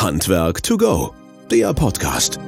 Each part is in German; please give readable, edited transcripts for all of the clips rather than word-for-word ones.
Handwerk to go, der Podcast.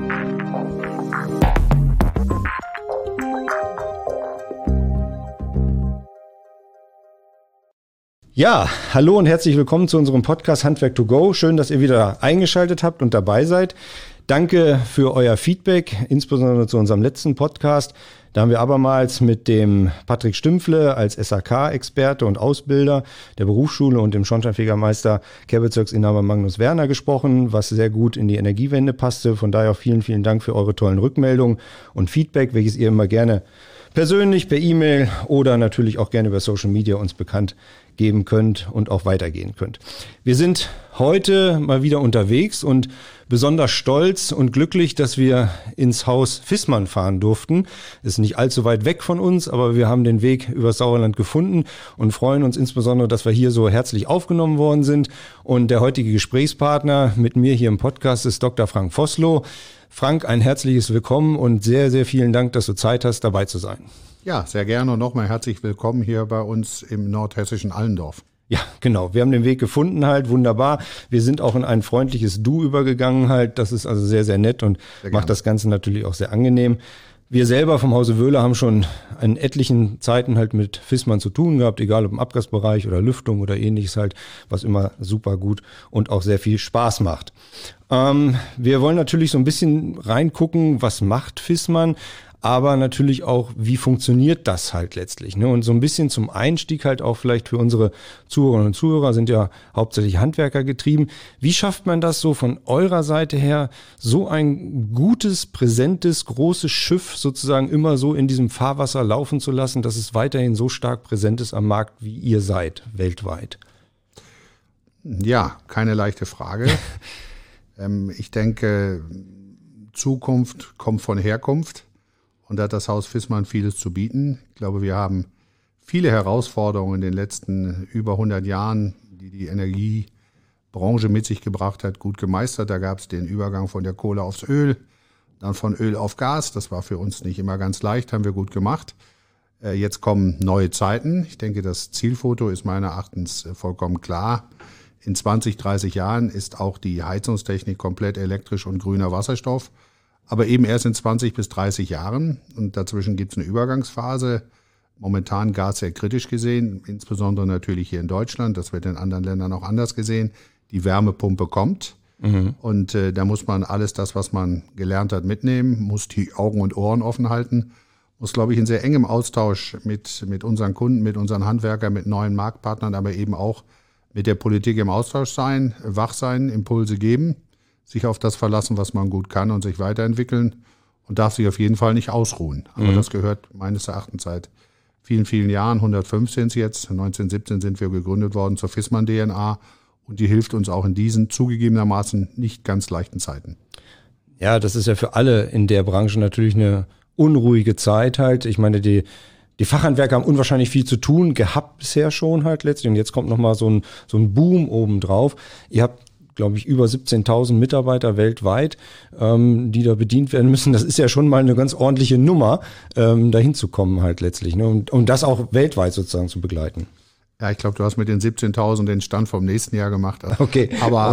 Ja, hallo und herzlich willkommen zu unserem Podcast Handwerk to go. Schön, dass ihr wieder eingeschaltet habt und dabei seid. Danke für euer Feedback, insbesondere zu unserem letzten Podcast. Da haben wir abermals mit dem Patrick Stümpfle als SAK-Experte und Ausbilder der Berufsschule und dem Schornsteinfegermeister Kehrbezirksinhaber Magnus Werner gesprochen, was sehr gut in die Energiewende passte. Von daher auch vielen, vielen Dank für eure tollen Rückmeldungen und Feedback, welches ihr immer gerne persönlich per E-Mail oder natürlich auch gerne über Social Media uns bekannt geben könnt und auch weitergehen könnt. Wir sind heute mal wieder unterwegs und besonders stolz und glücklich, dass wir ins Haus Vissmann fahren durften. Ist nicht allzu weit weg von uns, aber wir haben den Weg übers Sauerland gefunden und freuen uns insbesondere, dass wir hier so herzlich aufgenommen worden sind. Und der heutige Gesprächspartner mit mir hier im Podcast ist Dr. Frank Vossloh. Frank, ein herzliches Willkommen und sehr, sehr vielen Dank, dass du Zeit hast, dabei zu sein. Ja, sehr gerne und nochmal herzlich willkommen hier bei uns im nordhessischen Allendorf. Ja, genau. Wir haben den Weg gefunden halt, wunderbar. Wir sind auch in ein freundliches Du übergegangen halt. Das ist also sehr, sehr nett und macht das Ganze natürlich auch sehr angenehm. Wir selber vom Hause Wöhler haben schon in etlichen Zeiten halt mit Vissmann zu tun gehabt, egal ob im Abgasbereich oder Lüftung oder ähnliches halt, was immer super gut und auch sehr viel Spaß macht. Wir wollen natürlich so ein bisschen reingucken, was macht Vissmann, aber natürlich auch, wie funktioniert das halt letztlich, ne? Und so ein bisschen zum Einstieg halt auch vielleicht für unsere Zuhörerinnen und Zuhörer, sind ja hauptsächlich Handwerker getrieben. Wie schafft man das so von eurer Seite her, so ein gutes, präsentes, großes Schiff sozusagen immer so in diesem Fahrwasser laufen zu lassen, dass es weiterhin so stark präsent ist am Markt, wie ihr seid, weltweit? Ja, keine leichte Frage. Ich denke, Zukunft kommt von Herkunft. Und da hat das Haus Vissmann vieles zu bieten. Ich glaube, wir haben viele Herausforderungen in den letzten über 100 Jahren, die die Energiebranche mit sich gebracht hat, gut gemeistert. Da gab es den Übergang von der Kohle aufs Öl, dann von Öl auf Gas. Das war für uns nicht immer ganz leicht, haben wir gut gemacht. Jetzt kommen neue Zeiten. Ich denke, das Zielfoto ist meiner Erachtens vollkommen klar. In 20, 30 Jahren ist auch die Heizungstechnik komplett elektrisch und grüner Wasserstoff. Aber eben erst in 20 bis 30 Jahren. Und dazwischen gibt es eine Übergangsphase. Momentan Gas sehr kritisch gesehen, insbesondere natürlich hier in Deutschland. Das wird in anderen Ländern auch anders gesehen. Die Wärmepumpe kommt. Und da muss man alles das, was man gelernt hat, mitnehmen, muss die Augen und Ohren offen halten, muss, glaube ich, in sehr engem Austausch mit unseren Kunden, mit unseren Handwerkern, mit neuen Marktpartnern, aber eben auch mit der Politik im Austausch sein, wach sein, Impulse geben, sich auf das verlassen, was man gut kann und sich weiterentwickeln und darf sich auf jeden Fall nicht ausruhen. Aber das gehört meines Erachtens seit vielen, vielen Jahren, 105 sind es jetzt, 1917 sind wir gegründet worden zur Vissmann DNA und die hilft uns auch in diesen zugegebenermaßen nicht ganz leichten Zeiten. Ja, das ist ja für alle in der Branche natürlich eine unruhige Zeit halt. Ich meine, die Fachhandwerker haben unwahrscheinlich viel zu tun, gehabt bisher schon halt letztlich und jetzt kommt nochmal so ein Boom obendrauf. Ihr habt, glaube ich, über 17.000 Mitarbeiter weltweit, die da bedient werden müssen. Das ist ja schon mal eine ganz ordentliche Nummer, dahin zu kommen halt letztlich, ne? Und das auch weltweit sozusagen zu begleiten. Ja, ich glaube, du hast mit den 17.000 den Stand vom nächsten Jahr gemacht. Okay.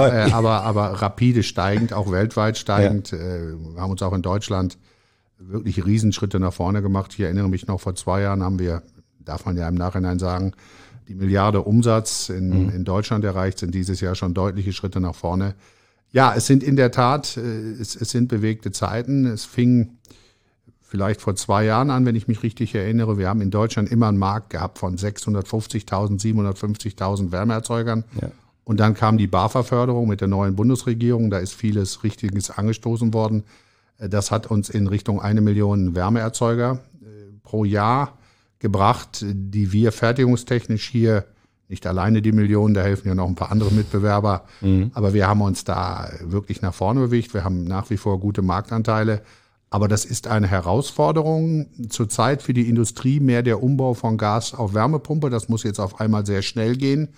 Aber rapide steigend, auch weltweit steigend. Ja. Wir haben uns auch in Deutschland wirklich Riesenschritte nach vorne gemacht. Ich erinnere mich noch, vor 2 Jahren haben wir, darf man ja im Nachhinein sagen, die Milliarde Umsatz in Deutschland erreicht, sind dieses Jahr schon deutliche Schritte nach vorne. Ja, es sind in der Tat, es sind bewegte Zeiten. Es fing vielleicht vor 2 Jahren an, wenn ich mich richtig erinnere. Wir haben in Deutschland immer einen Markt gehabt von 650.000, 750.000 Wärmeerzeugern. Ja. Und dann kam die BAFA-Förderung mit der neuen Bundesregierung. Da ist vieles Richtiges angestoßen worden. Das hat uns in Richtung 1 Million Wärmeerzeuger pro Jahr gebracht, die wir fertigungstechnisch hier, nicht alleine die Millionen, da helfen ja noch ein paar andere Mitbewerber, aber wir haben uns da wirklich nach vorne bewegt. Wir haben nach wie vor gute Marktanteile, aber das ist eine Herausforderung zurzeit für die Industrie, mehr der Umbau von Gas auf Wärmepumpe. Das muss jetzt auf einmal sehr schnell gehen,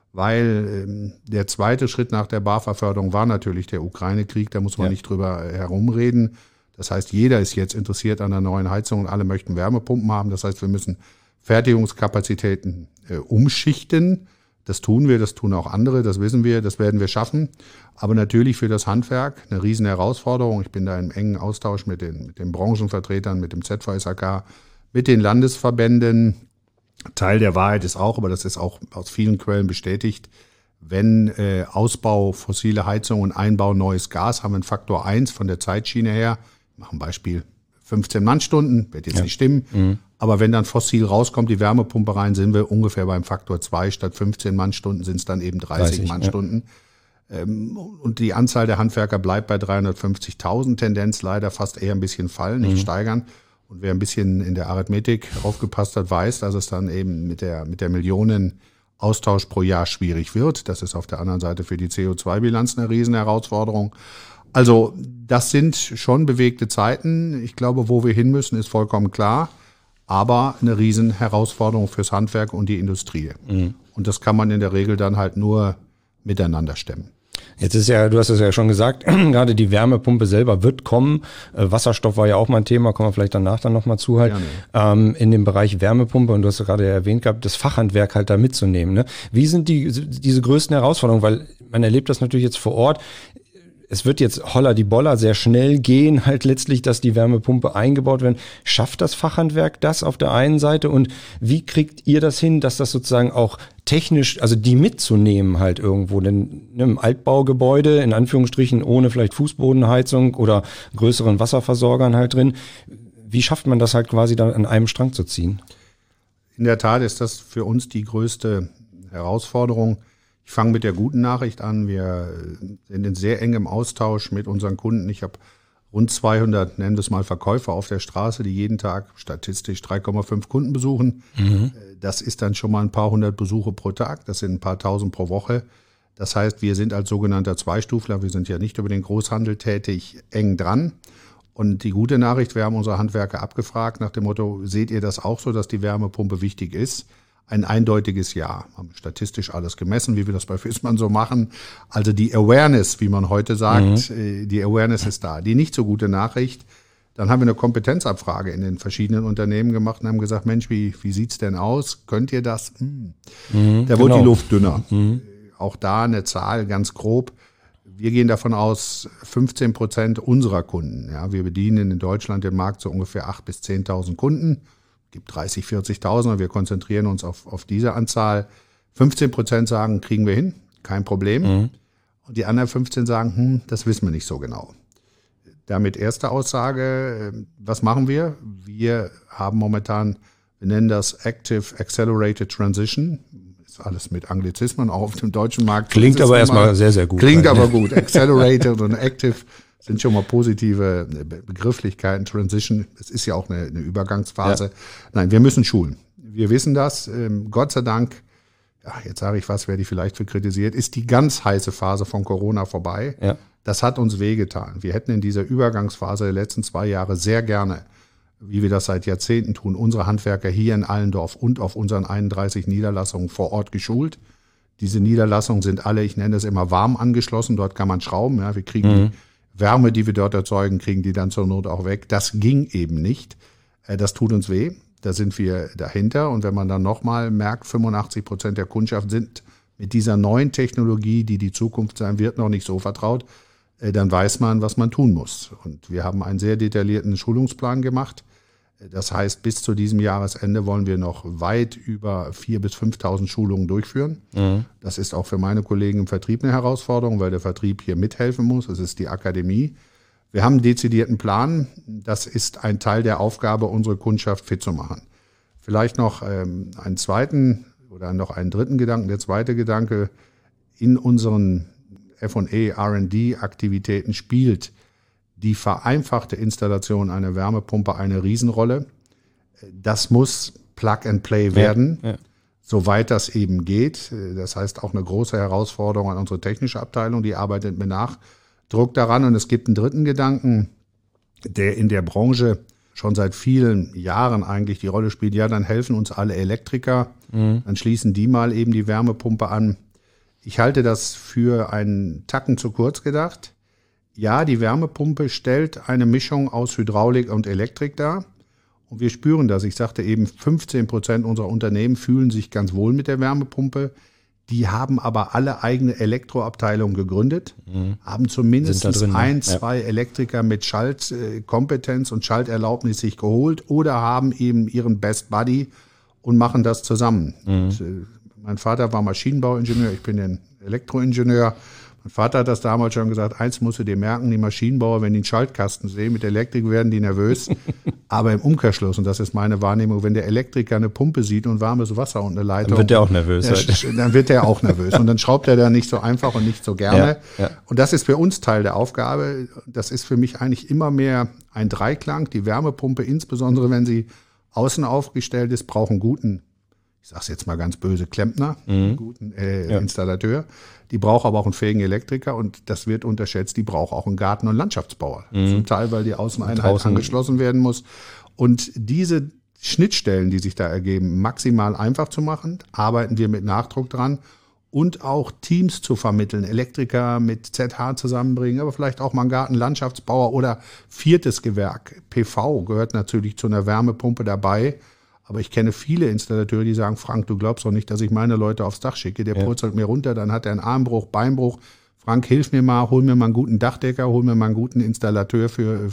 weil der zweite Schritt nach der BAFA-Förderung war natürlich der Ukraine-Krieg, da muss man nicht drüber herumreden. Das heißt, jeder ist jetzt interessiert an einer neuen Heizung und alle möchten Wärmepumpen haben. Das heißt, wir müssen Fertigungskapazitäten umschichten. Das tun wir, das tun auch andere, das wissen wir, das werden wir schaffen. Aber natürlich für das Handwerk eine riesen Herausforderung. Ich bin da im engen Austausch mit den Branchenvertretern, mit dem ZVSAK, mit den Landesverbänden. Teil der Wahrheit ist auch, aber das ist auch aus vielen Quellen bestätigt, wenn Ausbau fossile Heizung und Einbau neues Gas, haben wir einen Faktor 1 von der Zeitschiene her. Ich mache ein Beispiel, 15 Mannstunden, wird jetzt nicht stimmen. Aber wenn dann fossil rauskommt, die Wärmepumpe rein, sind wir ungefähr beim Faktor 2. Statt 15 Mannstunden sind es dann eben 30 Mannstunden. Ja. Und die Anzahl der Handwerker bleibt bei 350.000, Tendenz leider fast eher ein bisschen fallen, nicht steigern. Und wer ein bisschen in der Arithmetik aufgepasst hat, weiß, dass es dann eben mit der Millionen Austausch pro Jahr schwierig wird. Das ist auf der anderen Seite für die CO2-Bilanz eine riesen Herausforderung. Also das sind schon bewegte Zeiten. Ich glaube, wo wir hin müssen, ist vollkommen klar. Aber eine riesen Herausforderung fürs Handwerk und die Industrie. Und das kann man in der Regel dann halt nur miteinander stemmen. Jetzt ist ja, du hast es ja schon gesagt, gerade die Wärmepumpe selber wird kommen. Wasserstoff war ja auch mal ein Thema, kommen wir vielleicht danach dann nochmal zu halt. In dem Bereich Wärmepumpe, und du hast ja gerade erwähnt gehabt, das Fachhandwerk halt da mitzunehmen. Ne? Wie sind diese größten Herausforderungen? Weil man erlebt das natürlich jetzt vor Ort. Es wird jetzt holla die Bolla sehr schnell gehen, halt letztlich, dass die Wärmepumpe eingebaut werden. Schafft das Fachhandwerk das auf der einen Seite? Und wie kriegt ihr das hin, dass das sozusagen auch technisch, also die mitzunehmen halt irgendwo? Denn im Altbaugebäude, in Anführungsstrichen, ohne vielleicht Fußbodenheizung oder größeren Wasserversorgern halt drin. Wie schafft man das halt quasi dann an einem Strang zu ziehen? In der Tat ist das für uns die größte Herausforderung. Ich fange mit der guten Nachricht an. Wir sind in sehr engem Austausch mit unseren Kunden. Ich habe rund 200, nennen wir es mal, Verkäufer auf der Straße, die jeden Tag statistisch 3,5 Kunden besuchen. Das ist dann schon mal ein paar hundert Besuche pro Tag. Das sind ein paar tausend pro Woche. Das heißt, wir sind als sogenannter Zweistufler, wir sind ja nicht über den Großhandel tätig, eng dran. Und die gute Nachricht, wir haben unsere Handwerker abgefragt nach dem Motto, seht ihr das auch so, dass die Wärmepumpe wichtig ist? Ein eindeutiges Ja. Haben statistisch alles gemessen, wie wir das bei Viessmann so machen. Also die Awareness, wie man heute sagt, die Awareness ist da. Die nicht so gute Nachricht, dann haben wir eine Kompetenzabfrage in den verschiedenen Unternehmen gemacht und haben gesagt, Mensch, wie sieht's denn aus? Könnt ihr das? Da wurde die Luft dünner. Auch da eine Zahl ganz grob. Wir gehen davon aus, 15% unserer Kunden. Ja, wir bedienen in Deutschland den Markt so ungefähr 8.000 bis 10.000 Kunden. Gibt 30.000, 40.000 und wir konzentrieren uns auf diese Anzahl. 15% sagen, kriegen wir hin, kein Problem. Und die anderen 15 sagen, das wissen wir nicht so genau. Damit erste Aussage, was machen wir? Wir haben momentan, wir nennen das Active Accelerated Transition. Ist alles mit Anglizismen, auch auf dem deutschen Markt. Klingt aber erstmal sehr, sehr gut. Klingt aber gut. Accelerated und Active sind schon mal positive Begrifflichkeiten. Transition, es ist ja auch eine Übergangsphase. Ja. Nein, wir müssen schulen. Wir wissen das. Gott sei Dank, ja, jetzt sage ich was, wer die vielleicht für kritisiert, ist die ganz heiße Phase von Corona vorbei. Ja. Das hat uns wehgetan. Wir hätten in dieser Übergangsphase der letzten 2 Jahre sehr gerne, wie wir das seit Jahrzehnten tun, unsere Handwerker hier in Allendorf und auf unseren 31 Niederlassungen vor Ort geschult. Diese Niederlassungen sind alle, ich nenne es immer, warm angeschlossen. Dort kann man schrauben. Ja, wir kriegen Wärme, die wir dort erzeugen, kriegen die dann zur Not auch weg. Das ging eben nicht. Das tut uns weh. Da sind wir dahinter. Und wenn man dann nochmal merkt, 85% der Kundschaft sind mit dieser neuen Technologie, die Zukunft sein wird, noch nicht so vertraut, dann weiß man, was man tun muss. Und wir haben einen sehr detaillierten Schulungsplan gemacht. Das heißt, bis zu diesem Jahresende wollen wir noch weit über 4.000 bis 5.000 Schulungen durchführen. Das ist auch für meine Kollegen im Vertrieb eine Herausforderung, weil der Vertrieb hier mithelfen muss. Das ist die Akademie. Wir haben einen dezidierten Plan. Das ist ein Teil der Aufgabe, unsere Kundschaft fit zu machen. Vielleicht noch einen zweiten oder noch einen dritten Gedanken. Der zweite Gedanke, in unseren F&E, R&D-Aktivitäten spielt die vereinfachte Installation einer Wärmepumpe eine Riesenrolle. Das muss Plug and Play werden, soweit das eben geht. Das heißt auch eine große Herausforderung an unsere technische Abteilung, die arbeitet mit Nachdruck daran. Und es gibt einen dritten Gedanken, der in der Branche schon seit vielen Jahren eigentlich die Rolle spielt. Ja, dann helfen uns alle Elektriker, dann schließen die mal eben die Wärmepumpe an. Ich halte das für einen Tacken zu kurz gedacht. Ja, die Wärmepumpe stellt eine Mischung aus Hydraulik und Elektrik dar. Und wir spüren das. Ich sagte eben, 15% unserer Unternehmen fühlen sich ganz wohl mit der Wärmepumpe. Die haben aber alle eigene Elektroabteilungen gegründet, haben zumindest drin, zwei Elektriker mit Schaltkompetenz und Schalterlaubnis sich geholt oder haben eben ihren Best Buddy und machen das zusammen. Und, mein Vater war Maschinenbauingenieur, ich bin ein Elektroingenieur. Mein Vater hat das damals schon gesagt, eins musst du dir merken, die Maschinenbauer, wenn die einen Schaltkasten sehen mit Elektrik, werden die nervös. Aber im Umkehrschluss, und das ist meine Wahrnehmung, wenn der Elektriker eine Pumpe sieht und warmes Wasser und eine Leitung, dann wird der auch nervös. Dann wird der auch nervös. Und dann schraubt er da nicht so einfach und nicht so gerne. Ja. Und das ist für uns Teil der Aufgabe. Das ist für mich eigentlich immer mehr ein Dreiklang. Die Wärmepumpe, insbesondere wenn sie außen aufgestellt ist, braucht einen guten, ich sage es jetzt mal ganz böse, Klempner, einen guten Installateur. Die braucht aber auch einen fähigen Elektriker und das wird unterschätzt, die braucht auch einen Garten- und Landschaftsbauer. Zum Teil, weil die Außeneinheit angeschlossen werden muss. Und diese Schnittstellen, die sich da ergeben, maximal einfach zu machen, arbeiten wir mit Nachdruck dran und auch Teams zu vermitteln, Elektriker mit ZH zusammenbringen, aber vielleicht auch mal einen Garten-Landschaftsbauer oder viertes Gewerk. PV gehört natürlich zu einer Wärmepumpe dabei. Aber ich kenne viele Installateure, die sagen, Frank, du glaubst doch nicht, dass ich meine Leute aufs Dach schicke. Der purzelt mir runter, dann hat er einen Armbruch, Beinbruch. Frank, hilf mir mal, hol mir mal einen guten Dachdecker, hol mir mal einen guten Installateur für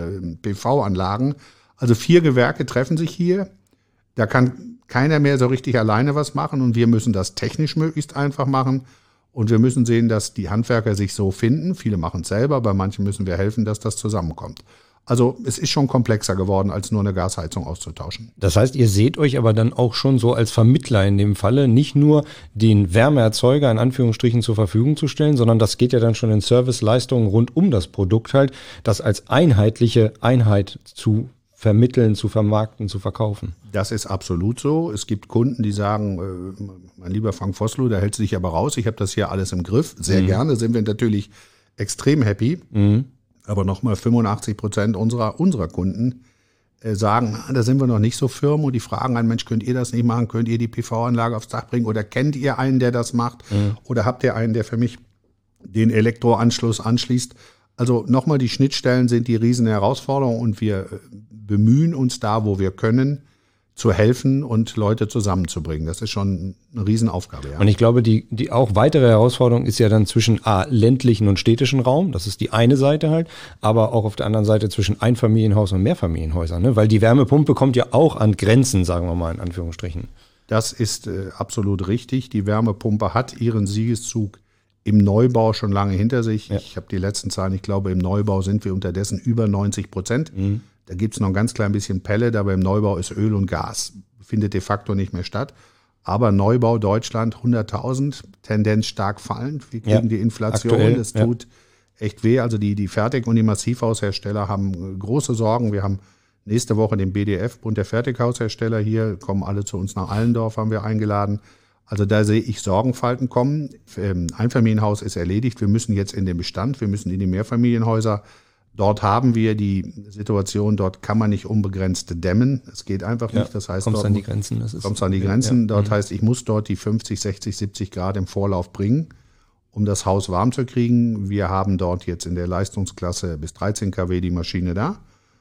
PV-Anlagen. Also 4 Gewerke treffen sich hier. Da kann keiner mehr so richtig alleine was machen und wir müssen das technisch möglichst einfach machen. Und wir müssen sehen, dass die Handwerker sich so finden. Viele machen es selber, bei manchen müssen wir helfen, dass das zusammenkommt. Also es ist schon komplexer geworden, als nur eine Gasheizung auszutauschen. Das heißt, ihr seht euch aber dann auch schon so als Vermittler in dem Falle, nicht nur den Wärmeerzeuger in Anführungsstrichen zur Verfügung zu stellen, sondern das geht ja dann schon in Serviceleistungen rund um das Produkt halt, das als einheitliche Einheit zu vermitteln, zu vermarkten, zu verkaufen. Das ist absolut so. Es gibt Kunden, die sagen, mein lieber Frank Vossloh, da hält sich aber raus, ich habe das hier alles im Griff. Sehr gerne, sind wir natürlich extrem happy. Aber nochmal 85% unserer Kunden sagen, da sind wir noch nicht so firm und die fragen einen, Mensch, könnt ihr das nicht machen? Könnt ihr die PV-Anlage aufs Dach bringen? Oder kennt ihr einen, der das macht? Oder habt ihr einen, der für mich den Elektroanschluss anschließt? Also nochmal, die Schnittstellen sind die riesen Herausforderung und wir bemühen uns da, wo wir können, zu helfen und Leute zusammenzubringen. Das ist schon eine Riesenaufgabe. Ja. Und ich glaube, die auch weitere Herausforderung ist ja dann zwischen ländlichen und städtischen Raum. Das ist die eine Seite halt. Aber auch auf der anderen Seite zwischen Einfamilienhaus und Mehrfamilienhäusern. Ne? Weil die Wärmepumpe kommt ja auch an Grenzen, sagen wir mal in Anführungsstrichen. Das ist absolut richtig. Die Wärmepumpe hat ihren Siegeszug im Neubau schon lange hinter sich. Ja. Ich habe die letzten Zahlen, ich glaube, im Neubau sind wir unterdessen über 90%. Da gibt es noch ein ganz klein bisschen Pellet, aber im Neubau ist Öl und Gas. Findet de facto nicht mehr statt. Aber Neubau Deutschland 100.000, Tendenz stark fallend. Wir kriegen die Inflation, aktuell, das tut echt weh. Also die Fertig- und die Massivhaushersteller haben große Sorgen. Wir haben nächste Woche den BDF, Bund der Fertighaushersteller hier, kommen alle zu uns nach Allendorf, haben wir eingeladen. Also da sehe ich Sorgenfalten kommen. Einfamilienhaus ist erledigt. Wir müssen jetzt in den Bestand, wir müssen in die Mehrfamilienhäuser. Dort haben wir die Situation, dort kann man nicht unbegrenzt dämmen. Es geht einfach nicht. Das heißt, kommst an die Grenzen. Dort heißt, ich muss dort die 50, 60, 70 Grad im Vorlauf bringen, um das Haus warm zu kriegen. Wir haben dort jetzt in der Leistungsklasse bis 13 kW die Maschine da.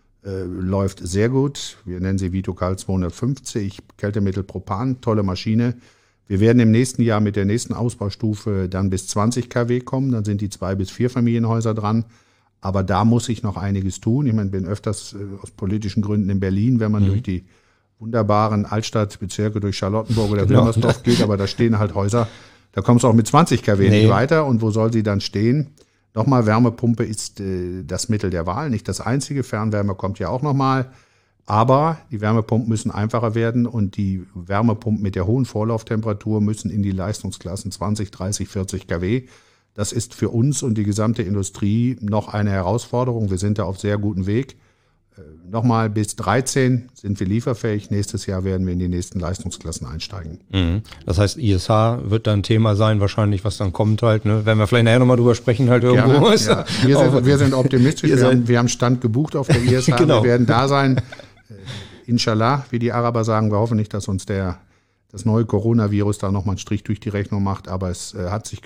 Läuft sehr gut. Wir nennen sie Vitocal 250, Kältemittel Propan, tolle Maschine. Wir werden im nächsten Jahr mit der nächsten Ausbaustufe dann bis 20 kW kommen. Dann sind die 2 bis 4 Familienhäuser dran. Aber da muss ich noch einiges tun. Ich meine, bin öfters aus politischen Gründen in Berlin, wenn man durch die wunderbaren Altstadtbezirke, durch Charlottenburg oder Wilmersdorf geht. Aber da stehen halt Häuser, da kommst du auch mit 20 kW nicht weiter. Und wo soll sie dann stehen? Nochmal, Wärmepumpe ist das Mittel der Wahl, nicht das einzige. Fernwärme kommt ja auch nochmal. Aber die Wärmepumpen müssen einfacher werden und die Wärmepumpen mit der hohen Vorlauftemperatur müssen in die Leistungsklassen 20, 30, 40 kW. Das ist für uns und die gesamte Industrie noch eine Herausforderung. Wir sind da auf sehr gutem Weg. Nochmal, bis 13 sind wir lieferfähig. Nächstes Jahr werden wir in die nächsten Leistungsklassen einsteigen. Das heißt, ISH wird dann Thema sein, wahrscheinlich, was dann kommt halt. Ne? Werden wir vielleicht nachher nochmal drüber sprechen halt irgendwo. Gerne, ja. Wir sind optimistisch. Wir haben Stand gebucht auf der ISH. Genau. Wir werden da sein. Inshallah, wie die Araber sagen, wir hoffen nicht, dass uns das neue Coronavirus da nochmal einen Strich durch die Rechnung macht. Aber es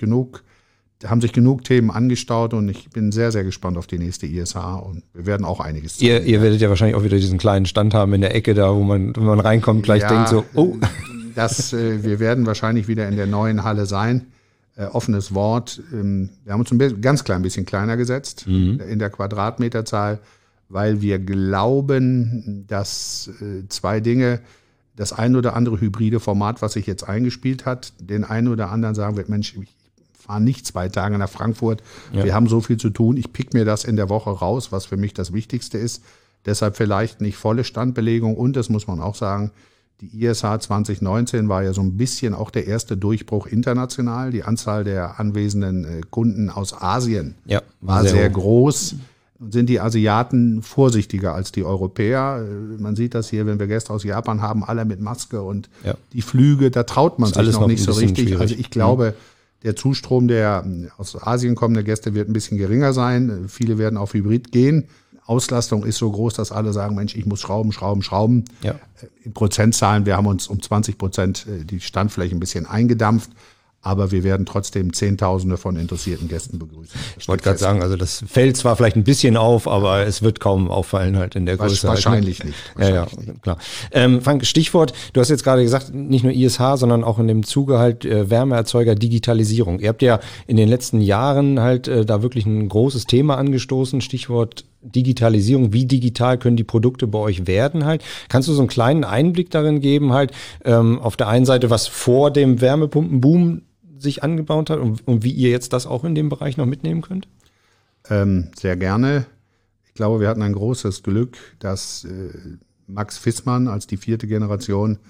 haben sich genug Themen angestaut und ich bin sehr, sehr gespannt auf die nächste ISH und wir werden auch einiges zeigen. Ihr werdet ja wahrscheinlich auch wieder diesen kleinen Stand haben in der Ecke da, wo man, wenn man reinkommt, gleich denkt so, oh. wir werden wahrscheinlich wieder in der neuen Halle sein. Offenes Wort. Wir haben uns ein ganz klein bisschen kleiner gesetzt in der Quadratmeterzahl, weil wir glauben, dass zwei Dinge, das ein oder andere hybride Format, was sich jetzt eingespielt hat, den einen oder anderen sagen wird, Mensch, ich fahre nicht 2 Tage nach Frankfurt, wir haben so viel zu tun, ich pick mir das in der Woche raus, was für mich das Wichtigste ist. Deshalb vielleicht nicht volle Standbelegung und, das muss man auch sagen, die ISH 2019 war ja so ein bisschen auch der erste Durchbruch international. Die Anzahl der anwesenden Kunden aus Asien war sehr groß. Und sind die Asiaten vorsichtiger als die Europäer. Man sieht das hier, wenn wir Gäste aus Japan haben, alle mit Maske und die Flüge, da traut man sich noch nicht so richtig. Schwierig. Also ich glaube, der Zustrom der aus Asien kommenden Gäste wird ein bisschen geringer sein. Viele werden auf Hybrid gehen. Auslastung ist so groß, dass alle sagen, Mensch, ich muss schrauben. Ja. In Prozentzahlen, wir haben uns um 20% die Standfläche ein bisschen eingedampft, aber wir werden trotzdem Zehntausende von interessierten Gästen begrüßen. Ich wollte gerade sagen, also das fällt zwar vielleicht ein bisschen auf, aber es wird kaum auffallen halt in der Größe. Wahrscheinlich nicht. Klar. Frank, Stichwort, du hast jetzt gerade gesagt, nicht nur ISH, sondern auch in dem Zuge halt Wärmeerzeuger, Digitalisierung. Ihr habt ja in den letzten Jahren halt da wirklich ein großes Thema angestoßen, Stichwort Digitalisierung. Wie digital können die Produkte bei euch werden halt? Kannst du so einen kleinen Einblick darin geben halt, auf der einen Seite, was vor dem Wärmepumpenboom sich angebaut hat und wie ihr jetzt das auch in dem Bereich noch mitnehmen könnt? Sehr gerne. Ich glaube, wir hatten ein großes Glück, dass Max Fissmann als die 4. Generation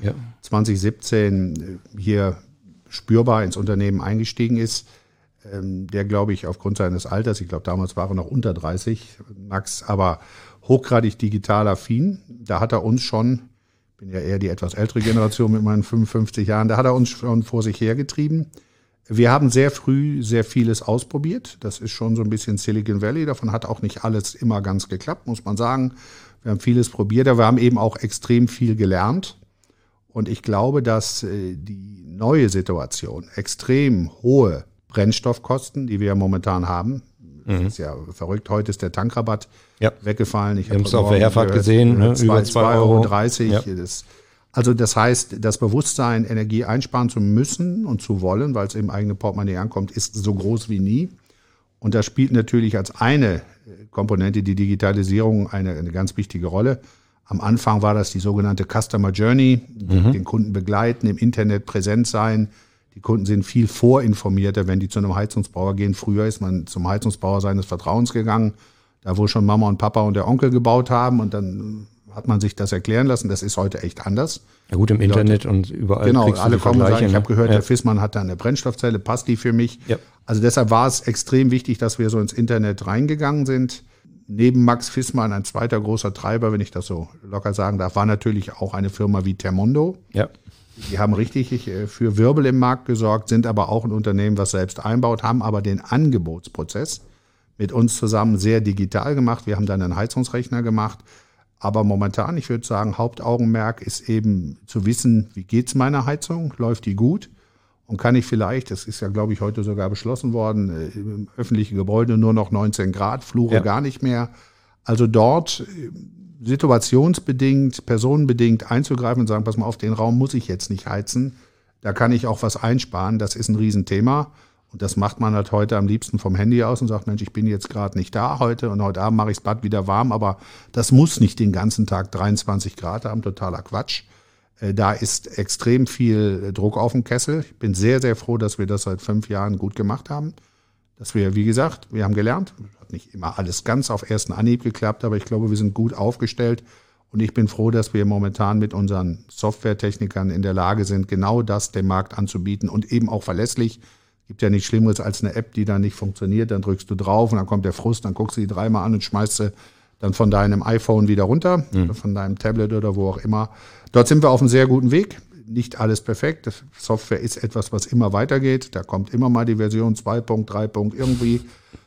2017 hier spürbar ins Unternehmen eingestiegen ist. Der, glaube ich, aufgrund seines Alters, ich glaube, damals war er noch unter 30, Max, aber hochgradig digital affin. Da hat er uns schon, ich bin ja eher die etwas ältere Generation mit meinen 55 Jahren, da hat er uns schon vor sich hergetrieben. Wir haben sehr früh sehr vieles ausprobiert. Das ist schon so ein bisschen Silicon Valley. Davon hat auch nicht alles immer ganz geklappt, muss man sagen. Wir haben vieles probiert, aber wir haben eben auch extrem viel gelernt. Und ich glaube, dass die neue Situation, extrem hohe Brennstoffkosten, die wir ja momentan haben, das ist ja verrückt, heute ist der Tankrabatt weggefallen. Ich habe es auf der Herfahrt gesehen, über 2,30 €. Ja. Also das heißt, das Bewusstsein, Energie einsparen zu müssen und zu wollen, weil es im eigenen Portemonnaie ankommt, ist so groß wie nie. Und da spielt natürlich als eine Komponente die Digitalisierung eine ganz wichtige Rolle. Am Anfang war das die sogenannte Customer Journey, den Kunden begleiten, im Internet präsent sein. Die Kunden sind viel vorinformierter, wenn die zu einem Heizungsbauer gehen. Früher ist man zum Heizungsbauer seines Vertrauens gegangen, da wo schon Mama und Papa und der Onkel gebaut haben und dann hat man sich das erklären lassen. Das ist heute echt anders. Ja gut, im Internet und überall. Genau, alle kommen und sagen, ich habe gehört, der Fissmann hat da eine Brennstoffzelle, passt die für mich? Ja. Also deshalb war es extrem wichtig, dass wir so ins Internet reingegangen sind. Neben Max Fissmann ein zweiter großer Treiber, wenn ich das so locker sagen darf, war natürlich auch eine Firma wie Thermondo. Ja. Die haben richtig für Wirbel im Markt gesorgt, sind aber auch ein Unternehmen, was selbst einbaut, haben aber den Angebotsprozess mit uns zusammen sehr digital gemacht. Wir haben dann einen Heizungsrechner gemacht. Aber momentan, ich würde sagen, Hauptaugenmerk ist eben zu wissen, wie geht's meiner Heizung? Läuft die gut? Und kann ich vielleicht, das ist ja, glaube ich, heute sogar beschlossen worden, im öffentlichen Gebäude nur noch 19 Grad, Flure gar nicht mehr. Also dort situationsbedingt, personenbedingt einzugreifen und sagen, pass mal auf, den Raum muss ich jetzt nicht heizen. Da kann ich auch was einsparen. Das ist ein Riesenthema. Und das macht man halt heute am liebsten vom Handy aus und sagt, Mensch, ich bin jetzt gerade nicht da heute und heute Abend mache ich das Bad wieder warm. Aber das muss nicht den ganzen Tag 23 Grad haben, totaler Quatsch. Da ist extrem viel Druck auf dem Kessel. Ich bin sehr, sehr froh, dass wir das seit 5 Jahren gut gemacht haben. Dass wir, wie gesagt, wir haben gelernt. Hat nicht immer alles ganz auf ersten Anhieb geklappt, aber ich glaube, wir sind gut aufgestellt. Und ich bin froh, dass wir momentan mit unseren Softwaretechnikern in der Lage sind, genau das dem Markt anzubieten und eben auch verlässlich. Gibt ja nichts Schlimmeres als eine App, die dann nicht funktioniert. Dann drückst du drauf und dann kommt der Frust, dann guckst du die 3-mal an und schmeißt sie dann von deinem iPhone wieder runter, oder von deinem Tablet oder wo auch immer. Dort sind wir auf einem sehr guten Weg. Nicht alles perfekt. Software ist etwas, was immer weitergeht. Da kommt immer mal die Version 2.3. irgendwie.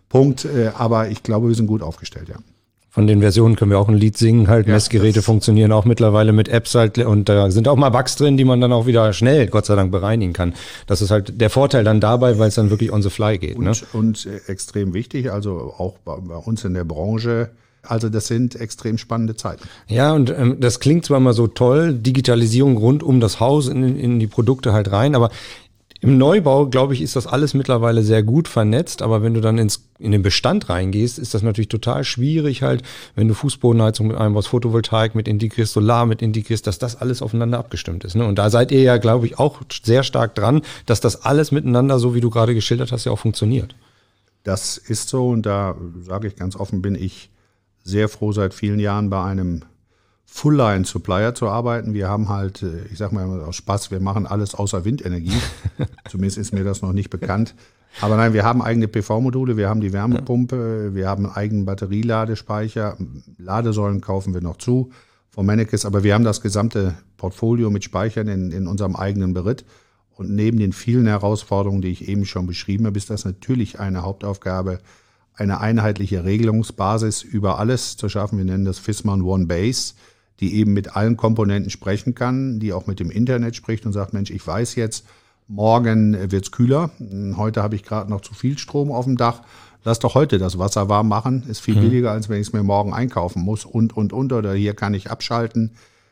Aber ich glaube, wir sind gut aufgestellt, ja. Von den Versionen können wir auch ein Lied singen, halt. Ja, Messgeräte funktionieren auch mittlerweile mit Apps halt und da sind auch mal Bugs drin, die man dann auch wieder schnell, Gott sei Dank, bereinigen kann. Das ist halt der Vorteil dann dabei, weil es dann wirklich on the fly geht. Und extrem wichtig, also auch bei uns in der Branche, Also das sind extrem spannende Zeiten. Ja, und das klingt zwar immer so toll, Digitalisierung rund um das Haus in die Produkte halt rein, aber im Neubau, glaube ich, ist das alles mittlerweile sehr gut vernetzt, aber wenn du dann in den Bestand reingehst, ist das natürlich total schwierig halt, wenn du Fußbodenheizung mit einbaust, Photovoltaik mit integrierst, Solar mit integrierst, dass das alles aufeinander abgestimmt ist. Ne? Und da seid ihr ja, glaube ich, auch sehr stark dran, dass das alles miteinander, so wie du gerade geschildert hast, ja auch funktioniert. Das ist so und da sage ich ganz offen, bin ich sehr froh, seit vielen Jahren bei einem Full-Line-Supplier zu arbeiten. Wir haben halt, ich sage mal aus Spaß, wir machen alles außer Windenergie. Zumindest ist mir das noch nicht bekannt. Aber nein, wir haben eigene PV-Module, wir haben die Wärmepumpe, wir haben einen eigenen Batterieladespeicher, Ladesäulen kaufen wir noch zu von Mennekes, aber wir haben das gesamte Portfolio mit Speichern in unserem eigenen Beritt. Und neben den vielen Herausforderungen, die ich eben schon beschrieben habe, ist das natürlich eine Hauptaufgabe, eine einheitliche Regelungsbasis über alles zu schaffen. Wir nennen das FISMA One Base, die eben mit allen Komponenten sprechen kann, die auch mit dem Internet spricht und sagt, Mensch, ich weiß jetzt, morgen wird's kühler, heute habe ich gerade noch zu viel Strom auf dem Dach, lass doch heute das Wasser warm machen, ist viel billiger, als wenn ich es mir morgen einkaufen muss und, oder hier kann ich abschalten.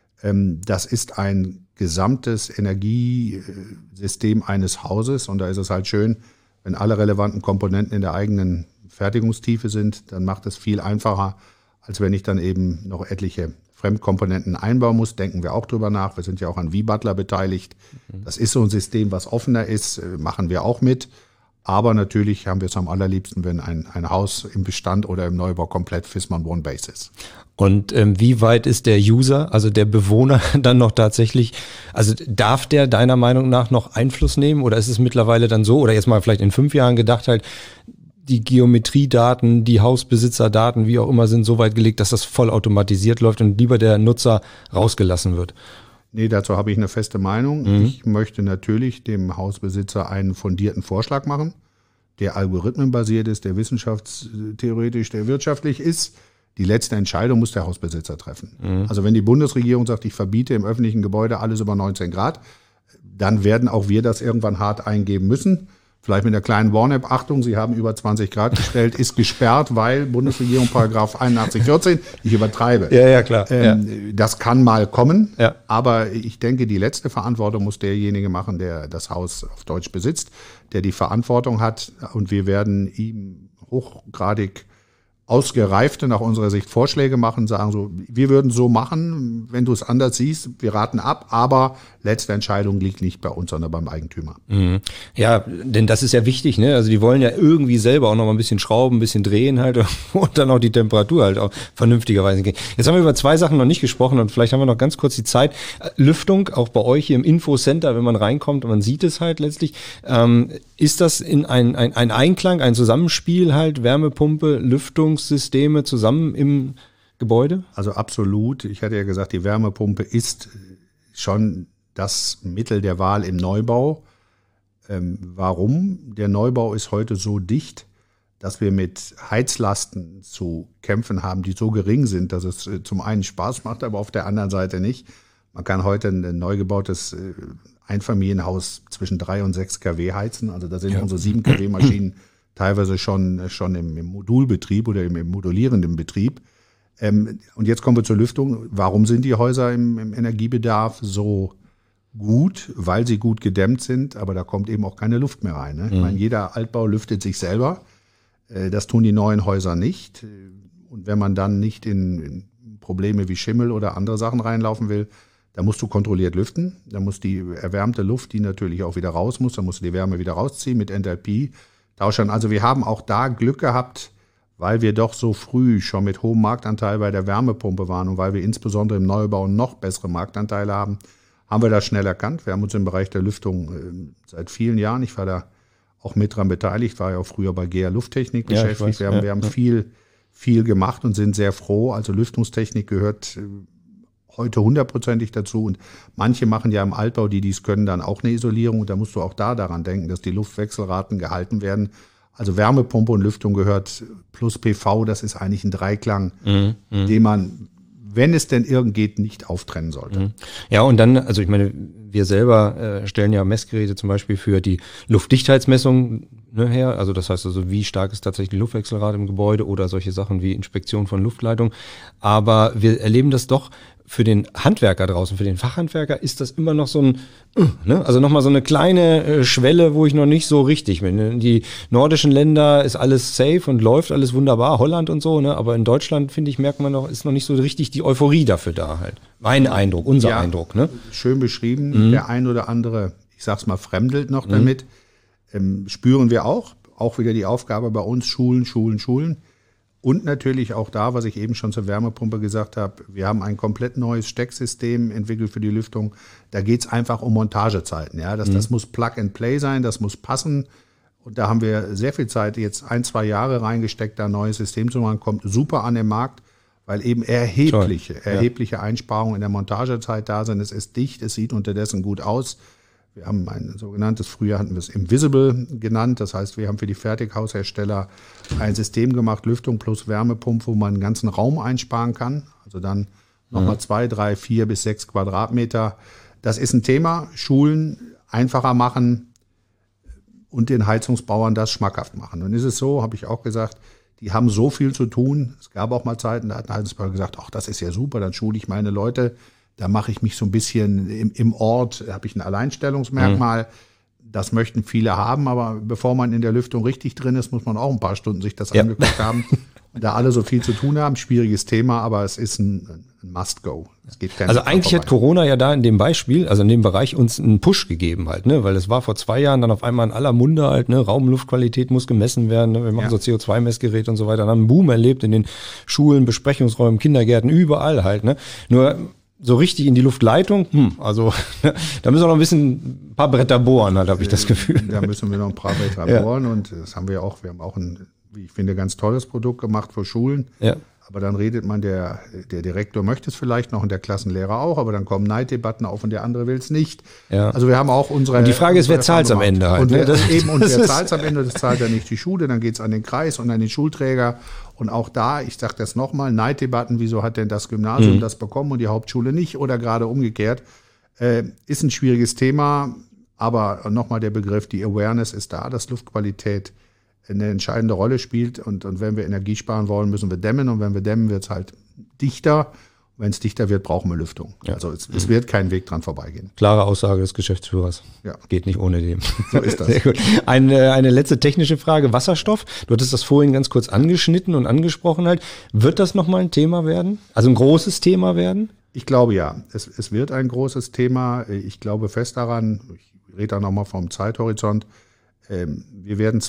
Das ist ein gesamtes Energiesystem eines Hauses und da ist es halt schön, wenn alle relevanten Komponenten in der eigenen Fertigungstiefe sind, dann macht es viel einfacher, als wenn ich dann eben noch etliche Fremdkomponenten einbauen muss. Denken wir auch drüber nach. Wir sind ja auch an V-Butler beteiligt. Das ist so ein System, was offener ist, machen wir auch mit. Aber natürlich haben wir es am allerliebsten, wenn ein Haus im Bestand oder im Neubau komplett FISMA One Base ist. Und wie weit ist der User, also der Bewohner dann noch tatsächlich, also darf der deiner Meinung nach noch Einfluss nehmen oder ist es mittlerweile dann so, oder jetzt mal vielleicht in 5 Jahren gedacht halt, die Geometriedaten, die Hausbesitzerdaten, wie auch immer, sind so weit gelegt, dass das vollautomatisiert läuft und lieber der Nutzer rausgelassen wird? Nee, dazu habe ich eine feste Meinung. Ich möchte natürlich dem Hausbesitzer einen fundierten Vorschlag machen, der algorithmenbasiert ist, der wissenschaftstheoretisch, der wirtschaftlich ist. Die letzte Entscheidung muss der Hausbesitzer treffen. Also wenn die Bundesregierung sagt, ich verbiete im öffentlichen Gebäude alles über 19 Grad, dann werden auch wir das irgendwann hart eingeben müssen. Vielleicht mit der kleinen Warn-App, Achtung, Sie haben über 20 Grad gestellt, ist gesperrt, weil Bundesregierung Paragraph 8114, ich übertreibe. Ja, klar. Das kann mal kommen, Ja. aber ich denke, die letzte Verantwortung muss derjenige machen, der das Haus auf Deutsch besitzt, der die Verantwortung hat und wir werden ihm hochgradig ausgereifte, nach unserer Sicht, Vorschläge machen, sagen so, wir würden so machen, wenn du es anders siehst, wir raten ab, aber letzte Entscheidung liegt nicht bei uns, sondern beim Eigentümer. Ja, denn das ist ja wichtig, ne? Also die wollen ja irgendwie selber auch noch mal ein bisschen schrauben, ein bisschen drehen halt und dann auch die Temperatur halt auch vernünftigerweise gehen. Jetzt haben wir über 2 Sachen noch nicht gesprochen und vielleicht haben wir noch ganz kurz die Zeit. Lüftung, auch bei euch hier im Infocenter, wenn man reinkommt und man sieht es halt letztlich, ist das in ein Einklang, ein Zusammenspiel halt, Wärmepumpe, Lüftungssysteme zusammen im Gebäude? Also absolut. Ich hatte ja gesagt, die Wärmepumpe ist schon das Mittel der Wahl im Neubau. Warum? Der Neubau ist heute so dicht, dass wir mit Heizlasten zu kämpfen haben, die so gering sind, dass es zum einen Spaß macht, aber auf der anderen Seite nicht. Man kann heute ein neu gebautes Einfamilienhaus zwischen 3 und 6 kW heizen. Also da sind unsere 7 kW Maschinen teilweise schon im Modulbetrieb oder im modulierenden Betrieb. Und jetzt kommen wir zur Lüftung. Warum sind die Häuser im Energiebedarf so gut? Weil sie gut gedämmt sind, aber da kommt eben auch keine Luft mehr rein. Ne? Ich meine, jeder Altbau lüftet sich selber. Das tun die neuen Häuser nicht. Und wenn man dann nicht in Probleme wie Schimmel oder andere Sachen reinlaufen will, da musst du kontrolliert lüften. Da muss die erwärmte Luft, die natürlich auch wieder raus muss, da musst du die Wärme wieder rausziehen mit Enthalpie-Tauschern. Also wir haben auch da Glück gehabt, weil wir doch so früh schon mit hohem Marktanteil bei der Wärmepumpe waren und weil wir insbesondere im Neubau noch bessere Marktanteile haben, haben wir das schnell erkannt. Wir haben uns im Bereich der Lüftung seit vielen Jahren, ich war da auch mit dran beteiligt, war ja auch früher bei GEA Lufttechnik beschäftigt. Wir haben viel gemacht und sind sehr froh. Also Lüftungstechnik gehört heute 100%ig dazu und manche machen ja im Altbau, die dies können, dann auch eine Isolierung und da musst du auch daran denken, dass die Luftwechselraten gehalten werden. Also Wärmepumpe und Lüftung gehört plus PV, das ist eigentlich ein Dreiklang, den man, wenn es denn irgend geht, nicht auftrennen sollte. Ja, und dann, also ich meine, wir selber stellen ja Messgeräte zum Beispiel für die Luftdichtheitsmessung her. Also das heißt also, wie stark ist tatsächlich die Luftwechselrate im Gebäude oder solche Sachen wie Inspektion von Luftleitung. Aber wir erleben das doch für den Handwerker draußen, für den Fachhandwerker ist das immer noch so ein, also nochmal so eine kleine Schwelle, wo ich noch nicht so richtig bin. In die nordischen Länder ist alles safe und läuft alles wunderbar, Holland und so, ne? Aber in Deutschland, finde ich, merkt man noch, ist noch nicht so richtig die Euphorie dafür da halt. Mein Eindruck, unser Eindruck. Ne? Schön beschrieben. Der ein oder andere, ich sag's mal, fremdelt noch damit. Spüren wir auch wieder die Aufgabe bei uns, Schulen. Und natürlich auch da, was ich eben schon zur Wärmepumpe gesagt habe, wir haben ein komplett neues Stecksystem entwickelt für die Lüftung. Da geht es einfach um Montagezeiten. Ja? Das muss Plug and Play sein, das muss passen. Und da haben wir sehr viel Zeit, jetzt 1-2 Jahre reingesteckt, da ein neues System zu machen. Kommt super an den Markt, weil eben erhebliche Einsparungen in der Montagezeit da sind. Es ist dicht, es sieht unterdessen gut aus. Wir haben ein sogenanntes, früher hatten wir es Invisible genannt, das heißt, wir haben für die Fertighaushersteller ein System gemacht, Lüftung plus Wärmepumpe, wo man einen ganzen Raum einsparen kann, also dann nochmal 2, 3, 4 bis 6 Quadratmeter. Das ist ein Thema, Schulen einfacher machen und den Heizungsbauern das schmackhaft machen. Und ist es so, habe ich auch gesagt, die haben so viel zu tun. Es gab auch mal Zeiten, da hat ein Heizungsbauer gesagt, ach, das ist ja super, dann schule ich meine Leute. Da mache ich mich so ein bisschen im Ort, habe ich ein Alleinstellungsmerkmal. Das möchten viele haben, aber bevor man in der Lüftung richtig drin ist, muss man auch ein paar Stunden sich das angeguckt haben. Und da alle so viel zu tun haben, schwieriges Thema, aber es ist ein Must-Go. Also eigentlich hat Corona ja da in dem Beispiel, also in dem Bereich uns einen Push gegeben halt, ne? Weil es war vor 2 Jahren dann auf einmal in aller Munde halt, ne? Raumluftqualität muss gemessen werden, ne? Wir machen so CO2-Messgeräte und so weiter. Dann haben einen Boom erlebt in den Schulen, Besprechungsräumen, Kindergärten, überall halt, ne? Nur so richtig in die Luftleitung, also da müssen wir noch ein paar Bretter bohren, halt, habe ich das Gefühl. Da müssen wir noch ein paar Bretter bohren und das haben wir auch. Wir haben auch ein, wie ich finde, ganz tolles Produkt gemacht für Schulen. Ja. Aber dann redet man, der Direktor möchte es vielleicht noch und der Klassenlehrer auch, aber dann kommen Neiddebatten auf und der andere will es nicht. Ja. Also wir haben auch unsere... Und die Frage ist, wer zahlt es am Ende halt? Und wer zahlt es am Ende? Das zahlt ja nicht die Schule, dann geht es an den Kreis und an den Schulträger. Und auch da, ich sage das nochmal, Neiddebatten, wieso hat denn das Gymnasium das bekommen und die Hauptschule nicht oder gerade umgekehrt, ist ein schwieriges Thema. Aber nochmal der Begriff, die Awareness ist da, dass Luftqualität eine entscheidende Rolle spielt. Und wenn wir Energie sparen wollen, müssen wir dämmen. Und wenn wir dämmen, wird es halt dichter. Wenn es dichter wird, brauchen wir Lüftung. Ja. Also es wird kein Weg dran vorbeigehen. Klare Aussage des Geschäftsführers. Ja. Geht nicht ohne dem. So ist das. Sehr gut. Eine letzte technische Frage. Wasserstoff. Du hattest das vorhin ganz kurz angeschnitten und angesprochen halt. Wird das nochmal ein Thema werden? Also ein großes Thema werden? Ich glaube ja. Es wird ein großes Thema. Ich glaube fest daran, ich rede da nochmal vom Zeithorizont, wir werden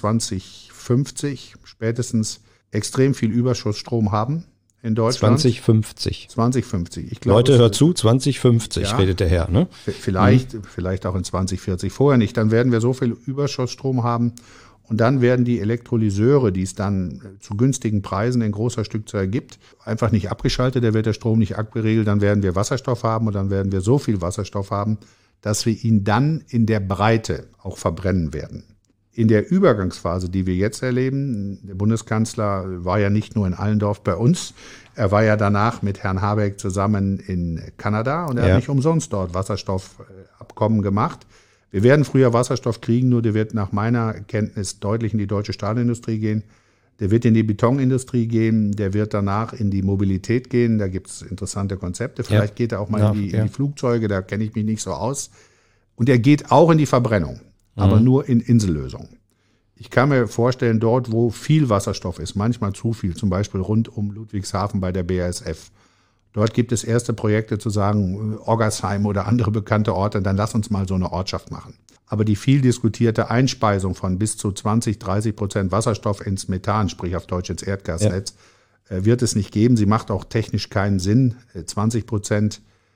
2050 spätestens extrem viel Überschussstrom haben in Deutschland. 2050. Ich glaube, Leute, hört zu, 2050 redet der Herr. Ne? Vielleicht auch in 2040, vorher nicht. Dann werden wir so viel Überschussstrom haben und dann werden die Elektrolyseure, die es dann zu günstigen Preisen in großer Stückzahl gibt, einfach nicht abgeschaltet, da wird der Strom nicht abgeregelt, dann werden wir Wasserstoff haben und dann werden wir so viel Wasserstoff haben, dass wir ihn dann in der Breite auch verbrennen werden. In der Übergangsphase, die wir jetzt erleben, der Bundeskanzler war ja nicht nur in Allendorf bei uns, er war ja danach mit Herrn Habeck zusammen in Kanada und er hat nicht umsonst dort Wasserstoffabkommen gemacht. Wir werden früher Wasserstoff kriegen, nur der wird nach meiner Kenntnis deutlich in die deutsche Stahlindustrie gehen. Der wird in die Betonindustrie gehen, der wird danach in die Mobilität gehen, da gibt es interessante Konzepte. Vielleicht geht er auch mal in die Flugzeuge, da kenne ich mich nicht so aus. Und er geht auch in die Verbrennung. Aber nur in Insellösungen. Ich kann mir vorstellen, dort, wo viel Wasserstoff ist, manchmal zu viel, zum Beispiel rund um Ludwigshafen bei der BASF, dort gibt es erste Projekte zu sagen, Oggersheim oder andere bekannte Orte, dann lass uns mal so eine Ortschaft machen. Aber die viel diskutierte Einspeisung von bis zu 20-30% Wasserstoff ins Methan, sprich auf Deutsch ins Erdgasnetz, wird es nicht geben. Sie macht auch technisch keinen Sinn. 20%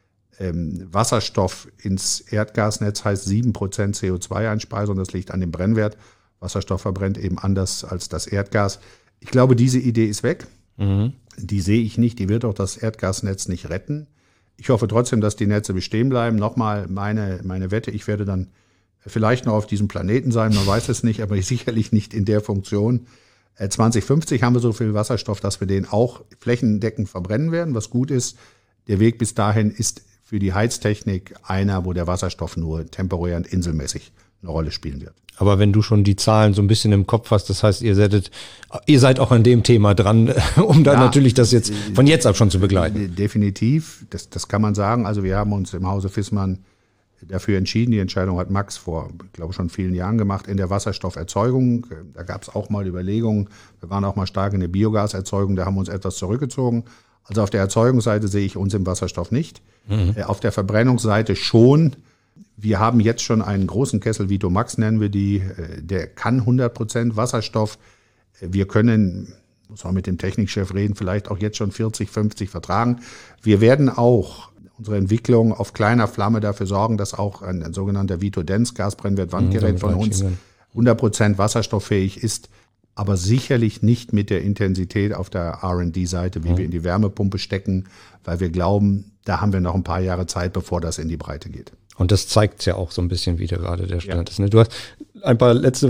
Wasserstoff ins Erdgasnetz heißt 7% CO2-Einspeisung. Das liegt an dem Brennwert. Wasserstoff verbrennt eben anders als das Erdgas. Ich glaube, diese Idee ist weg. Die sehe ich nicht. Die wird auch das Erdgasnetz nicht retten. Ich hoffe trotzdem, dass die Netze bestehen bleiben. Nochmal meine Wette, ich werde dann vielleicht noch auf diesem Planeten sein. Man weiß es nicht, aber sicherlich nicht in der Funktion. 2050 haben wir so viel Wasserstoff, dass wir den auch flächendeckend verbrennen werden, was gut ist. Der Weg bis dahin ist für die Heiztechnik einer, wo der Wasserstoff nur temporär und inselmäßig eine Rolle spielen wird. Aber wenn du schon die Zahlen so ein bisschen im Kopf hast, das heißt, ihr seid auch an dem Thema dran, um da natürlich das jetzt von jetzt ab schon zu begleiten. Definitiv, das kann man sagen. Also wir haben uns im Hause Viessmann dafür entschieden, die Entscheidung hat Max vor, ich glaube, schon vielen Jahren gemacht, in der Wasserstofferzeugung. Da gab es auch mal Überlegungen, wir waren auch mal stark in der Biogaserzeugung, da haben wir uns etwas zurückgezogen. Also auf der Erzeugungsseite sehe ich uns im Wasserstoff nicht. Auf der Verbrennungsseite schon. Wir haben jetzt schon einen großen Kessel, Vito Max nennen wir die, der kann 100% Wasserstoff. Wir können, muss man mit dem Technikchef reden, vielleicht auch jetzt schon 40, 50 vertragen. Wir werden auch unsere Entwicklung auf kleiner Flamme dafür sorgen, dass auch ein sogenannter Vito Dense Gasbrennwert-Wandgerät von uns 100% wasserstofffähig ist, aber sicherlich nicht mit der Intensität auf der R&D-Seite, wie wir in die Wärmepumpe stecken, weil wir glauben, da haben wir noch ein paar Jahre Zeit, bevor das in die Breite geht. Und das zeigt ja auch so ein bisschen, wie gerade der Stand ist. Ne? Du hast ein paar letzte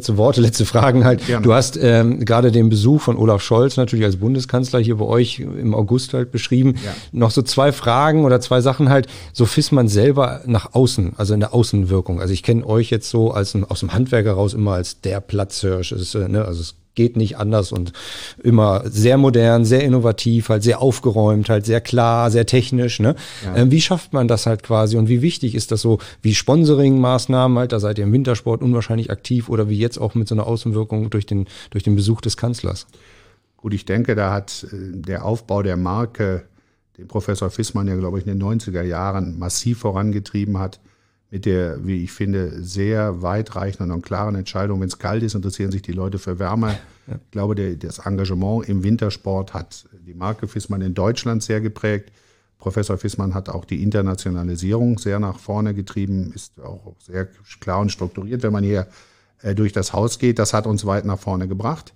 Fragen halt. Gerne. Du hast gerade den Besuch von Olaf Scholz natürlich als Bundeskanzler hier bei euch im August halt beschrieben. Ja. Noch so 2 Fragen oder 2 Sachen halt, so Viessmann selber nach außen, also in der Außenwirkung. Also ich kenne euch jetzt so aus dem Handwerk heraus immer als der Platzhirsch. Also es geht nicht anders und immer sehr modern, sehr innovativ, halt sehr aufgeräumt, halt sehr klar, sehr technisch. Ne? Ja. Wie schafft man das halt quasi und wie wichtig ist das so, wie Sponsoring-Maßnahmen halt, da seid ihr im Wintersport unwahrscheinlich aktiv oder wie jetzt auch mit so einer Außenwirkung durch den Besuch des Kanzlers? Gut, ich denke, da hat der Aufbau der Marke, den Professor Viessmann ja, glaube ich, in den 90er Jahren massiv vorangetrieben hat, mit der, wie ich finde, sehr weitreichenden und klaren Entscheidung. Wenn es kalt ist, interessieren sich die Leute für Wärme. Ja. Ich glaube, das Engagement im Wintersport hat die Marke Viessmann in Deutschland sehr geprägt. Professor Viessmann hat auch die Internationalisierung sehr nach vorne getrieben, ist auch sehr klar und strukturiert, wenn man hier durch das Haus geht. Das hat uns weit nach vorne gebracht.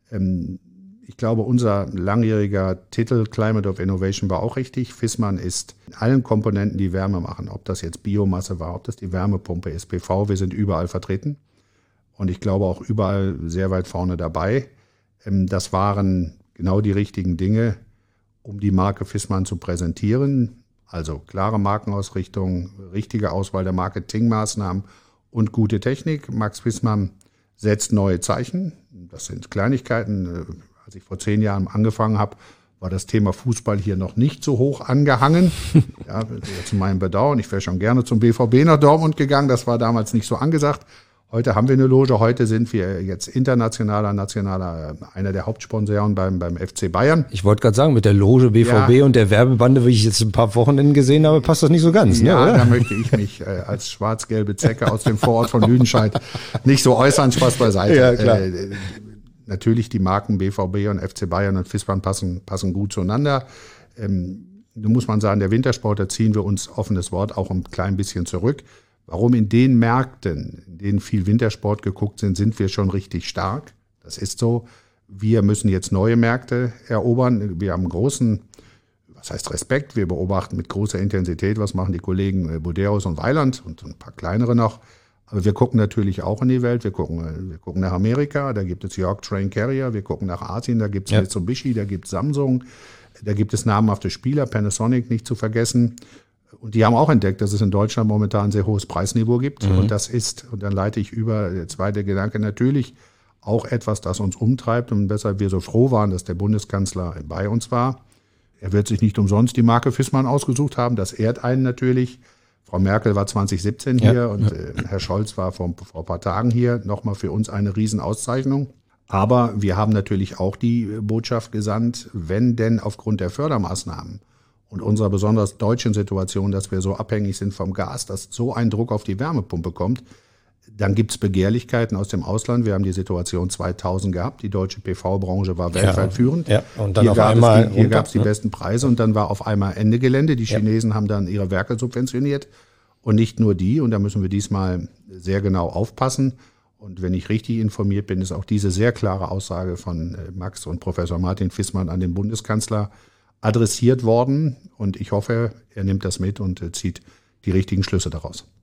Ich glaube, unser langjähriger Titel Climate of Innovation war auch richtig. Viessmann ist in allen Komponenten, die Wärme machen, ob das jetzt Biomasse war, ob das die Wärmepumpe ist, PV, wir sind überall vertreten. Und ich glaube auch überall sehr weit vorne dabei. Das waren genau die richtigen Dinge, um die Marke Viessmann zu präsentieren. Also klare Markenausrichtung, richtige Auswahl der Marketingmaßnahmen und gute Technik. Max Viessmann setzt neue Zeichen. Das sind Kleinigkeiten. Als ich vor 10 Jahren angefangen habe, war das Thema Fußball hier noch nicht so hoch angehangen. Ja, zu meinem Bedauern. Ich wäre schon gerne zum BVB nach Dortmund gegangen. Das war damals nicht so angesagt. Heute haben wir eine Loge. Heute sind wir jetzt internationaler, nationaler, einer der Hauptsponsoren beim FC Bayern. Ich wollte gerade sagen, mit der Loge BVB und der Werbebande, wie ich jetzt ein paar Wochenenden gesehen habe, passt das nicht so ganz. Ja, ne, oder? Da möchte ich mich als schwarz-gelbe Zecke aus dem Vorort von Lüdenscheid nicht so äußern. Spaß beiseite. Ja, klar. Natürlich die Marken BVB und FC Bayern und Viessmann passen gut zueinander. Da muss man sagen, der Wintersport, da ziehen wir uns, offenes Wort, auch ein klein bisschen zurück. Warum in den Märkten, in denen viel Wintersport geguckt sind wir schon richtig stark. Das ist so. Wir müssen jetzt neue Märkte erobern. Wir haben großen, was heißt Respekt, wir beobachten mit großer Intensität, was machen die Kollegen Buderus und Weiland und ein paar kleinere noch. Aber wir gucken natürlich auch in die Welt. Wir gucken nach Amerika, da gibt es York Train Carrier. Wir gucken nach Asien, da gibt es Mitsubishi, da gibt es Samsung. Da gibt es namhafte Spieler, Panasonic nicht zu vergessen. Und die haben auch entdeckt, dass es in Deutschland momentan ein sehr hohes Preisniveau gibt. Und das ist, und dann leite ich über, der zweite Gedanke, natürlich auch etwas, das uns umtreibt und weshalb wir so froh waren, dass der Bundeskanzler bei uns war. Er wird sich nicht umsonst die Marke Viessmann ausgesucht haben. Das ehrt einen natürlich. Frau Merkel war 2017 hier und Herr Scholz war vor ein paar Tagen hier. Nochmal für uns eine Riesenauszeichnung. Aber wir haben natürlich auch die Botschaft gesandt, wenn denn aufgrund der Fördermaßnahmen und unserer besonders deutschen Situation, dass wir so abhängig sind vom Gas, dass so ein Druck auf die Wärmepumpe kommt, dann gibt es Begehrlichkeiten aus dem Ausland. Wir haben die Situation 2000 gehabt. Die deutsche PV-Branche war weltweit führend. Ja. Und dann hier gab es die besten Preise und dann war auf einmal Ende Gelände. Die Chinesen haben dann ihre Werke subventioniert und nicht nur die. Und da müssen wir diesmal sehr genau aufpassen. Und wenn ich richtig informiert bin, ist auch diese sehr klare Aussage von Max und Professor Martin Viessmann an den Bundeskanzler adressiert worden. Und ich hoffe, er nimmt das mit und zieht die richtigen Schlüsse daraus.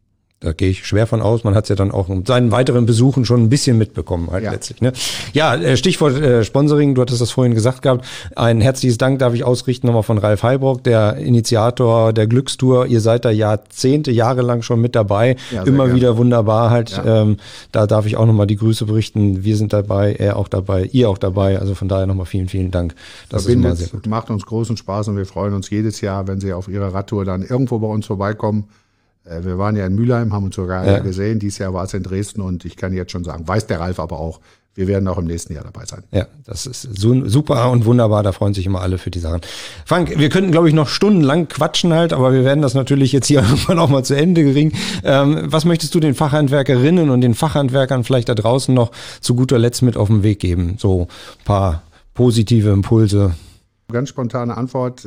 Da gehe ich schwer von aus. Man hat es ja dann auch mit seinen weiteren Besuchen schon ein bisschen mitbekommen halt letztlich. Ne? Ja, Stichwort Sponsoring, du hattest das vorhin gesagt gehabt. Ein herzliches Dank darf ich ausrichten nochmal von Ralf Heibrock, der Initiator der Glückstour. Ihr seid da jahrelang schon mit dabei. Ja, immer gerne. Wieder wunderbar halt. Ja. Da darf ich auch nochmal die Grüße berichten. Wir sind dabei, er auch dabei, ihr auch dabei. Also von daher nochmal vielen, vielen Dank. Das ist immer sehr gut. Macht uns großen Spaß und wir freuen uns jedes Jahr, wenn Sie auf Ihrer Radtour dann irgendwo bei uns vorbeikommen. Wir waren ja in Mülheim, haben uns sogar gesehen. Dieses Jahr war es in Dresden und ich kann jetzt schon sagen, weiß der Ralf aber auch, wir werden auch im nächsten Jahr dabei sein. Ja, das ist super und wunderbar. Da freuen sich immer alle für die Sachen. Frank, wir könnten, glaube ich, noch stundenlang quatschen halt, aber wir werden das natürlich jetzt hier irgendwann auch mal zu Ende kriegen. Was möchtest du den Fachhandwerkerinnen und den Fachhandwerkern vielleicht da draußen noch zu guter Letzt mit auf den Weg geben? So ein paar positive Impulse. Ganz spontane Antwort.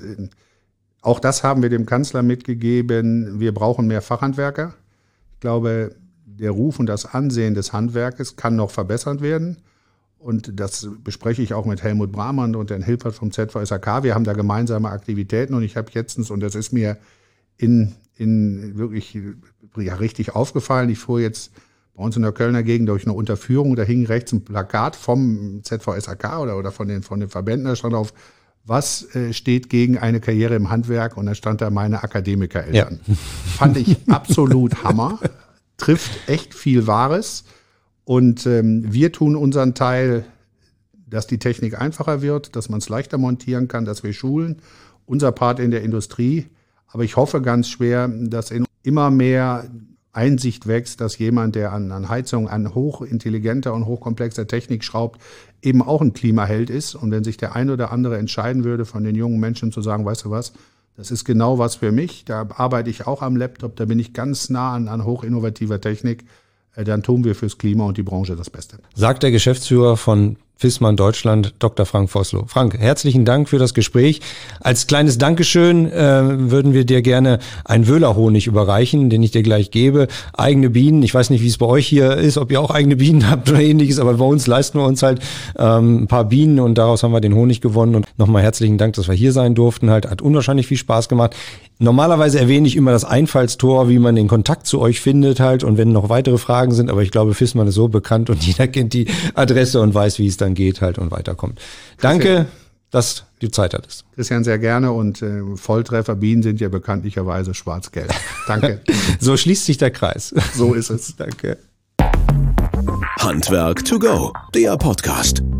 Auch das haben wir dem Kanzler mitgegeben. Wir brauchen mehr Fachhandwerker. Ich glaube, der Ruf und das Ansehen des Handwerkes kann noch verbessert werden. Und das bespreche ich auch mit Helmut Brahmann und Herrn Hilfert vom ZVSAK. Wir haben da gemeinsame Aktivitäten und ich habe letztens, und das ist mir in wirklich richtig aufgefallen, ich fuhr jetzt bei uns in der Kölner Gegend durch eine Unterführung, da hing rechts ein Plakat vom ZVSAK oder von den Verbänden, da stand auf, was steht gegen eine Karriere im Handwerk? Und da stand da meine Akademikereltern. Ja. Fand ich absolut Hammer. Trifft echt viel Wahres. Und wir tun unseren Teil, dass die Technik einfacher wird, dass man es leichter montieren kann, dass wir schulen. Unser Part in der Industrie. Aber ich hoffe ganz schwer, dass in immer mehr Einsicht wächst, dass jemand, der an Heizung, an hochintelligenter und hochkomplexer Technik schraubt, eben auch ein Klimaheld ist. Und wenn sich der ein oder andere entscheiden würde, von den jungen Menschen zu sagen, weißt du was, das ist genau was für mich, da arbeite ich auch am Laptop, da bin ich ganz nah an hochinnovativer Technik, dann tun wir fürs Klima und die Branche das Beste. Sagt der Geschäftsführer von Viessmann Deutschland, Dr. Frank Vossloh. Frank, herzlichen Dank für das Gespräch. Als kleines Dankeschön würden wir dir gerne einen Wöhler-Honig überreichen, den ich dir gleich gebe. Eigene Bienen, ich weiß nicht, wie es bei euch hier ist, ob ihr auch eigene Bienen habt oder ähnliches, aber bei uns leisten wir uns halt ein paar Bienen und daraus haben wir den Honig gewonnen. Und nochmal herzlichen Dank, dass wir hier sein durften. Halt, hat unwahrscheinlich viel Spaß gemacht. Normalerweise erwähne ich immer das Einfallstor, wie man den Kontakt zu euch findet halt und wenn noch weitere Fragen sind, aber ich glaube, Viessmann ist so bekannt und jeder kennt die Adresse und weiß, wie es dann geht halt und weiterkommt. Danke, dass du Zeit hattest. Christian, sehr gerne und Volltreffer Bienen sind ja bekanntlicherweise schwarz-gelb. Danke. So schließt sich der Kreis. So ist es. Danke. Handwerk to go, der Podcast.